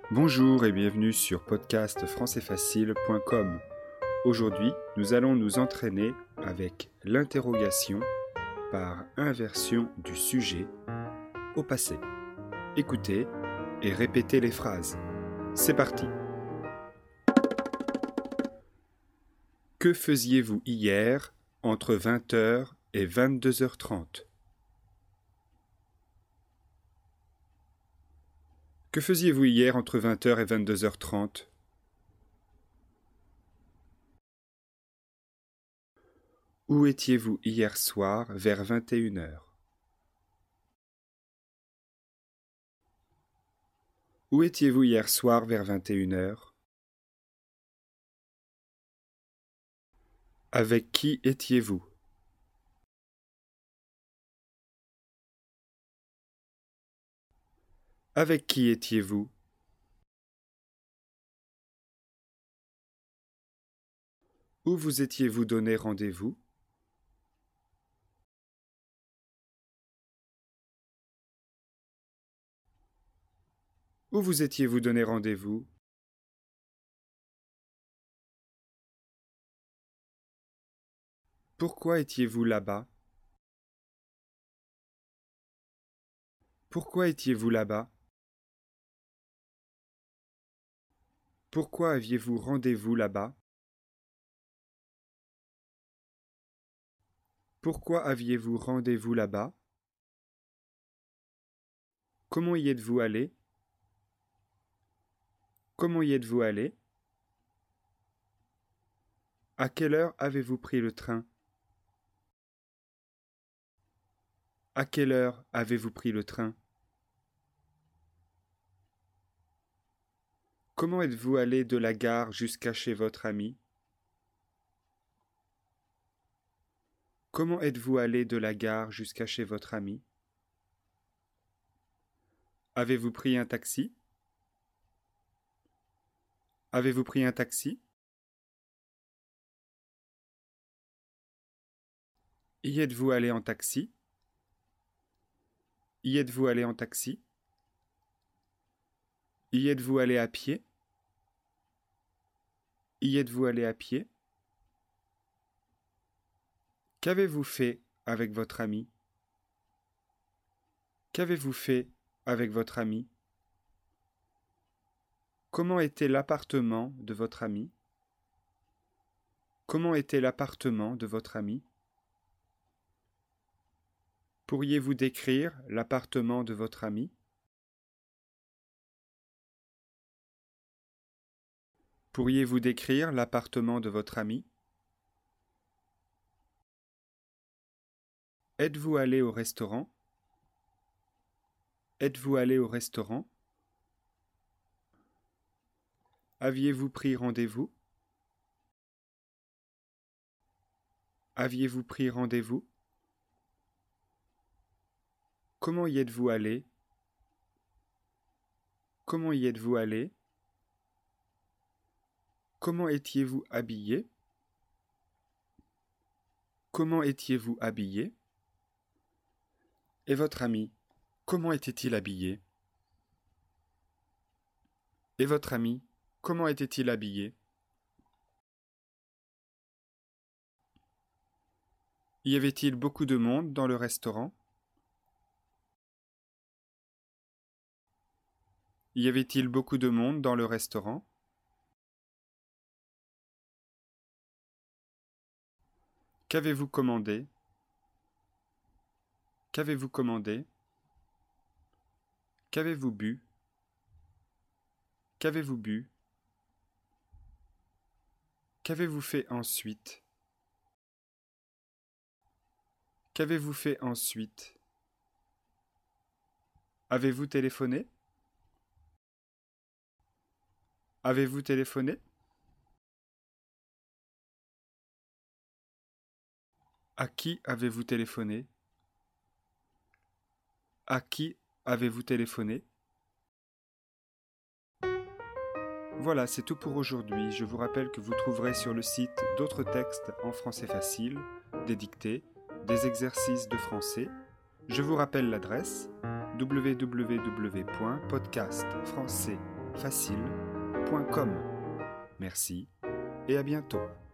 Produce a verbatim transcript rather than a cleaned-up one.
Bonjour et bienvenue sur podcast français facile point com. Aujourd'hui, nous allons nous entraîner avec l'interrogation par inversion du sujet au passé. Écoutez et répétez les phrases. C'est parti. Que faisiez-vous hier entre vingt heures et vingt-deux heures trente? Que faisiez-vous hier entre vingt heures et vingt-deux heures trente? Où étiez-vous hier soir vers vingt et une heures? Où étiez-vous hier soir vers vingt et une heures? Avec qui étiez-vous? Avec qui étiez-vous? Où vous étiez-vous donné rendez-vous? Où vous étiez-vous donné rendez-vous? Pourquoi étiez-vous là-bas? Pourquoi étiez-vous là-bas? Pourquoi aviez-vous rendez-vous là-bas? Pourquoi aviez-vous rendez-vous là-bas? Comment y êtes-vous allé? Comment y êtes-vous allé? À quelle heure avez-vous pris le train? À quelle heure avez-vous pris le train? Comment êtes-vous allé de la gare jusqu'à chez votre ami? Comment êtes-vous allé de la gare jusqu'à chez votre ami? Avez-vous pris un taxi? Avez-vous pris un taxi? Y êtes-vous allé en taxi? Y êtes-vous allé en taxi? Y êtes-vous allé à pied? Y êtes-vous allé à pied? Qu'avez-vous fait avec votre ami? Qu'avez-vous fait avec votre ami? Comment était l'appartement de votre ami? Comment était l'appartement de votre ami? Pourriez-vous décrire l'appartement de votre ami? Pourriez-vous décrire l'appartement de votre ami? Êtes-vous allé au restaurant? Êtes-vous allé au restaurant? Aviez-vous pris rendez-vous? Aviez-vous pris rendez-vous? Comment y êtes-vous allé? Comment y êtes-vous allé? Comment étiez-vous habillé? Comment étiez-vous habillé? Et votre ami, comment était-il habillé? Et votre ami, comment était-il habillé? Y avait-il beaucoup de monde dans le restaurant? Y avait-il beaucoup de monde dans le restaurant? Qu'avez-vous commandé? Qu'avez-vous commandé? Qu'avez-vous bu? Qu'avez-vous bu? Qu'avez-vous fait ensuite? Qu'avez-vous fait ensuite? Avez-vous téléphoné? Avez-vous téléphoné? À qui avez-vous téléphoné? À qui avez-vous téléphoné? Voilà, c'est tout pour aujourd'hui. Je vous rappelle que vous trouverez sur le site d'autres textes en français facile, des dictées, des exercices de français. Je vous rappelle l'adresse w w w point podcast français facile point com. Merci et à bientôt.